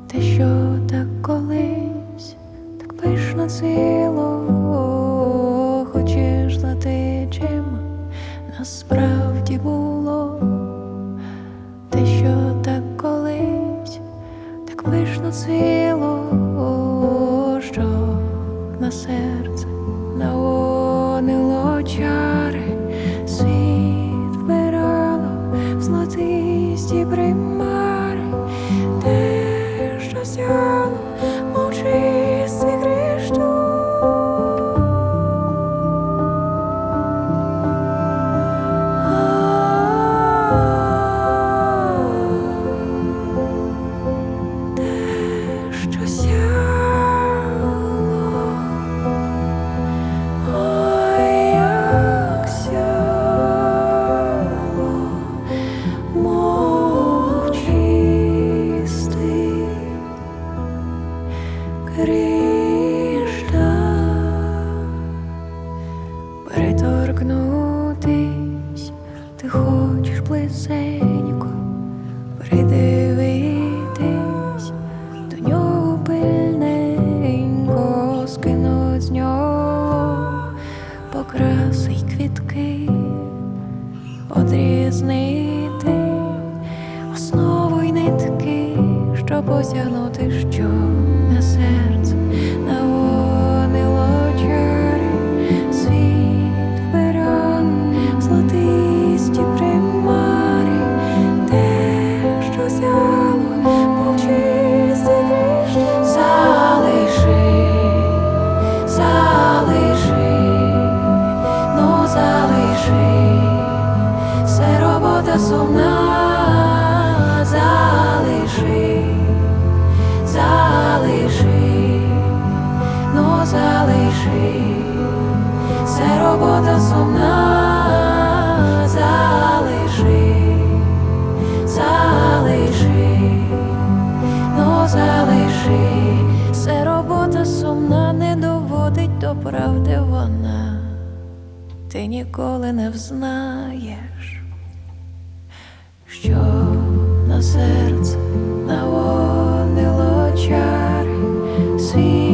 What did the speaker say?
Те, що так колись, так пишно цвіло, хочеш знати, чим насправді було. Те, що так колись, так пишно цвіло, що на серце наонило чари, світ вбирало в золотисті примари. Те, що сяло, мов чистий кришталь. Приторкнутись ти хочеш близенько, придивитись до нього пильненько, скинуть з нього покраси й квітки, одрізнити основу й нитки, щоб осягнути, що на серце наонило чари, світ вбирало в золотисті примари. Те, що сяло, мов чистий кришталь. Залиши, це робота сумна. Залиши, це робота сумна. Залиши, це робота сумна, не доводить до правди вона. Ти ніколи не взнаєш, що на серце наонило чари, світ